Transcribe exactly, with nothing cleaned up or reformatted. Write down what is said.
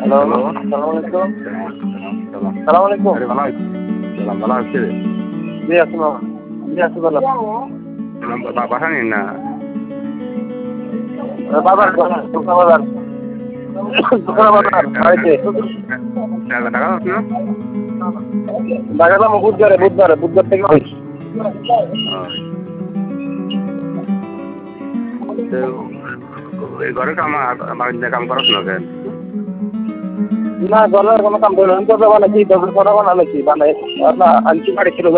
Hello, সালাম আলাইকুম। সালাম আলাইকুম। আরে ভালো আছি। সালাম ভালো আছে? জি আছি মামা। জি আছি ভালো। বা বাসা নেই না? বাজার বাজার দোকান বাজার। দোকান বাজার বাড়িতে। টাকা আছে না? লাগালাম বুধবারে বুধবারে বুধবার থেকে হয়। এই ঘরে কাম কাম করছ না কেন? না ঘরের কোনো কাম করি না। তবে বানাইছি তবে করা বানাইছি বানাই না আনছি বাড়ি ছিল